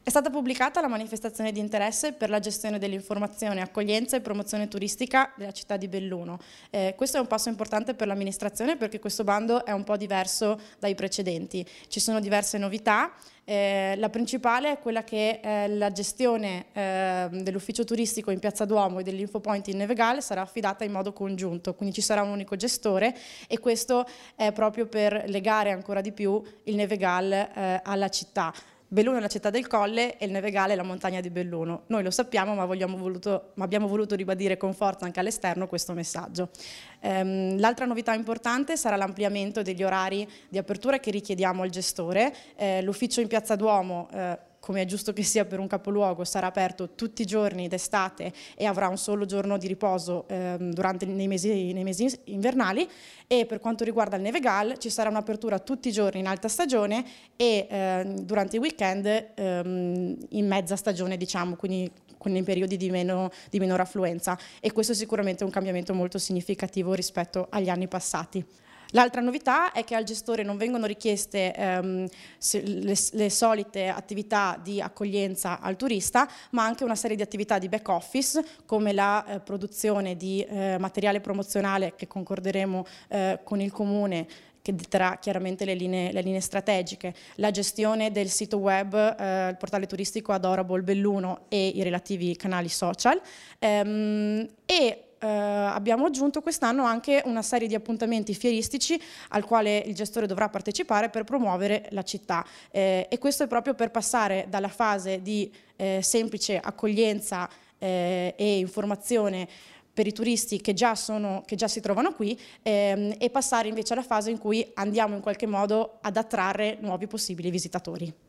È stata pubblicata la manifestazione di interesse per la gestione dell'informazione, accoglienza e promozione turistica della città di Belluno. Questo è un passo importante per l'amministrazione perché questo bando è un po' diverso dai precedenti. Ci sono diverse novità. La principale è quella che la gestione dell'ufficio turistico in Piazza Duomo e dell'Infopoint in Nevegal sarà affidata in modo congiunto, quindi ci sarà un unico gestore e questo è proprio per legare ancora di più il Nevegal alla città. Belluno è la città del Colle e il Nevegal è la montagna di Belluno. Noi lo sappiamo, ma abbiamo voluto ribadire con forza anche all'esterno questo messaggio. L'altra novità importante sarà l'ampliamento degli orari di apertura che richiediamo al gestore. L'ufficio in Piazza Duomo, come è giusto che sia per un capoluogo, sarà aperto tutti i giorni d'estate e avrà un solo giorno di riposo nei mesi invernali, e per quanto riguarda il Nevegal ci sarà un'apertura tutti i giorni in alta stagione e durante i weekend in mezza stagione, diciamo, quindi nei periodi di minore affluenza, e questo è sicuramente un cambiamento molto significativo rispetto agli anni passati. L'altra novità è che al gestore non vengono richieste le solite attività di accoglienza al turista, ma anche una serie di attività di back office come la produzione di materiale promozionale che concorderemo con il Comune, che detterà chiaramente le linee strategiche, la gestione del sito web, il portale turistico Adorable Belluno e i relativi canali social, abbiamo aggiunto quest'anno anche una serie di appuntamenti fieristici al quale il gestore dovrà partecipare per promuovere la città, e questo è proprio per passare dalla fase di semplice accoglienza e informazione per i turisti che già si trovano qui, e passare invece alla fase in cui andiamo in qualche modo ad attrarre nuovi possibili visitatori.